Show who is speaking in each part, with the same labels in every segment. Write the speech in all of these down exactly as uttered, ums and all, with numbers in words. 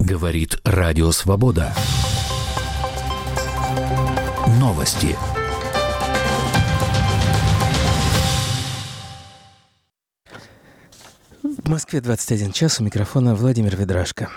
Speaker 1: Говорит Радио Свобода. Новости.
Speaker 2: В Москве двадцать один час, у микрофона Владимир Ведрашко.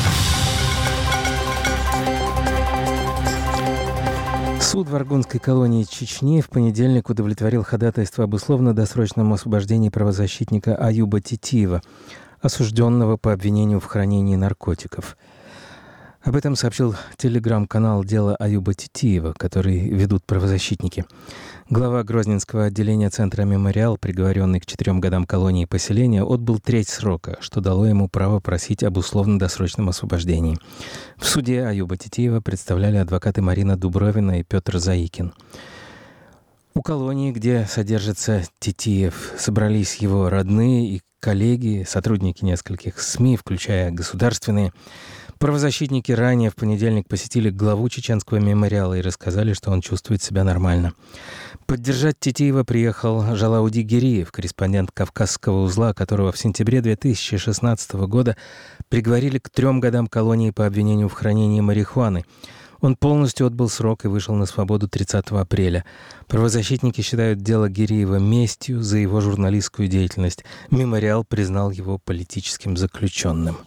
Speaker 2: Суд в Аргунской колонии Чечни в понедельник удовлетворил ходатайство об условно-досрочном освобождении правозащитника Аюба Титиева, осужденного по обвинению в хранении наркотиков. Об этом сообщил телеграм-канал «Дело Аюба Титиева», который ведут правозащитники. Глава Грозненского отделения Центра «Мемориал», приговоренный к четырем годам колонии и поселения, отбыл треть срока, что дало ему право просить об условно-досрочном освобождении. В суде Аюба Титиева представляли адвокаты Марина Дубровина и Петр Заикин. У колонии, где содержится Титиев, собрались его родные и коллеги, сотрудники нескольких СМИ, включая государственные. Правозащитники ранее в понедельник посетили главу чеченского мемориала и рассказали, что он чувствует себя нормально. Поддержать Титиева приехал Жалауди Гириев, корреспондент Кавказского узла, которого в сентябре две тысячи шестнадцатого года приговорили к трем годам колонии по обвинению в хранении марихуаны. Он полностью отбыл срок и вышел на свободу тридцатого апреля. Правозащитники считают дело Гириева местью за его журналистскую деятельность. Мемориал признал его политическим заключенным.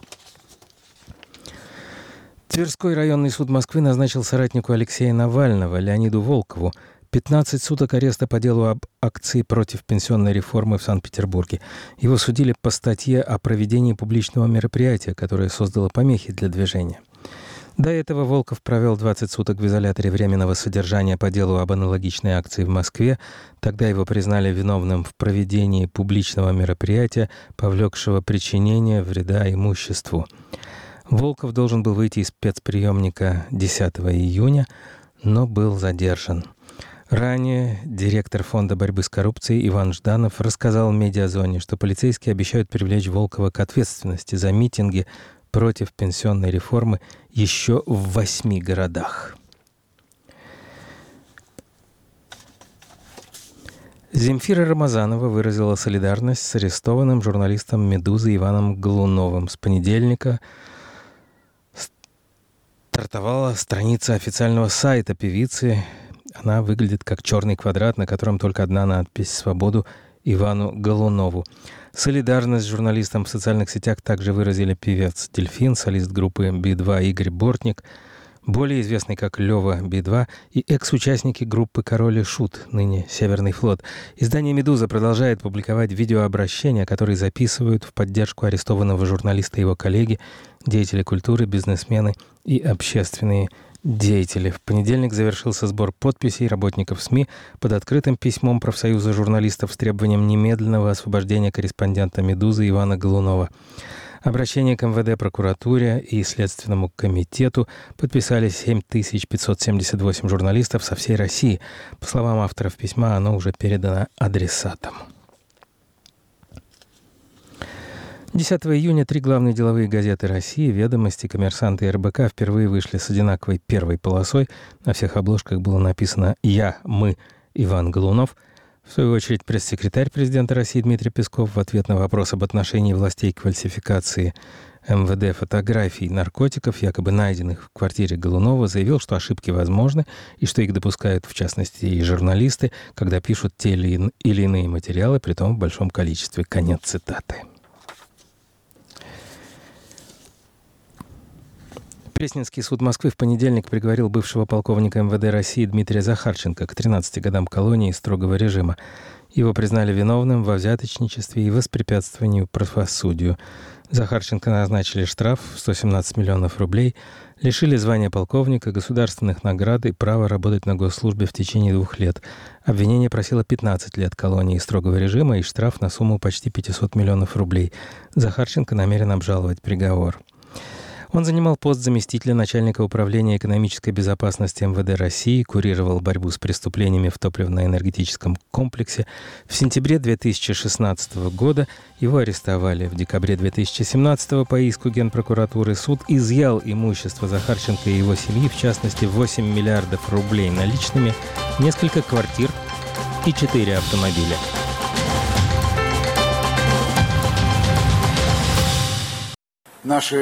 Speaker 2: Тверской районный суд Москвы назначил соратнику Алексея Навального, Леониду Волкову, пятнадцать суток ареста по делу об акции против пенсионной реформы в Санкт-Петербурге. Его судили по статье о проведении публичного мероприятия, которое создало помехи для движения. До этого Волков провел двадцать суток в изоляторе временного содержания по делу об аналогичной акции в Москве. Тогда его признали виновным в проведении публичного мероприятия, повлекшего причинение вреда имуществу. Волков должен был выйти из спецприемника десятого июня, но был задержан. Ранее директор Фонда борьбы с коррупцией Иван Жданов рассказал в «Медиазоне», что полицейские обещают привлечь Волкова к ответственности за митинги против пенсионной реформы еще в восьми городах. Земфира Рамазанова выразила солидарность с арестованным журналистом «Медузы» Иваном Голуновым. С понедельника стартовала страница официального сайта певицы. Она выглядит как черный квадрат, на котором только одна надпись «Свободу Ивану Голунову». Солидарность с журналистом в социальных сетях также выразили певец «Дельфин», солист группы би два Игорь Бортник, более известный как Лёва би два, и экс-участники группы «Король и Шут», ныне «Северный флот». Издание «Медуза» продолжает публиковать видеообращения, которые записывают в поддержку арестованного журналиста и его коллеги, деятели культуры, бизнесмены и общественные деятели. В понедельник завершился сбор подписей работников СМИ под открытым письмом профсоюза журналистов с требованием немедленного освобождения корреспондента «Медузы» Ивана Голунова. Обращение к эм вэ дэ, прокуратуре и Следственному комитету подписали семь тысяч пятьсот семьдесят восемь журналистов со всей России. По словам авторов письма, оно уже передано адресатам. десятого июня три главные деловые газеты России, «Ведомости», «Коммерсант» и эр бэ ка впервые вышли с одинаковой первой полосой. На всех обложках было написано «Я, мы, Иван Голунов». В свою очередь, пресс-секретарь президента России Дмитрий Песков в ответ на вопрос об отношении властей к фальсификации эм вэ дэ фотографий наркотиков, якобы найденных в квартире Голунова, заявил, что ошибки возможны и что их допускают, в частности, и журналисты, когда пишут те или иные материалы, притом в большом количестве. Конец цитаты. Пресненский суд Москвы в понедельник приговорил бывшего полковника эм вэ дэ России Дмитрия Захарченко к тринадцати годам колонии строгого режима. Его признали виновным во взяточничестве и воспрепятствованию правосудию. Захарченко назначили штраф в сто семнадцать миллионов рублей, лишили звания полковника, государственных наград и права работать на госслужбе в течение двух лет. Обвинение просило пятнадцать лет колонии строгого режима и штраф на сумму почти пятьсот миллионов рублей. Захарченко намерен обжаловать приговор. Он занимал пост заместителя начальника управления экономической безопасности эм вэ дэ России, курировал борьбу с преступлениями в топливно-энергетическом комплексе. В сентябре две тысячи шестнадцатого года его арестовали. В декабре две тысячи семнадцатого по иску Генпрокуратуры суд изъял имущество Захарченко и его семьи, в частности восемь миллиардов рублей наличными, несколько квартир и четыре автомобиля.
Speaker 3: Наши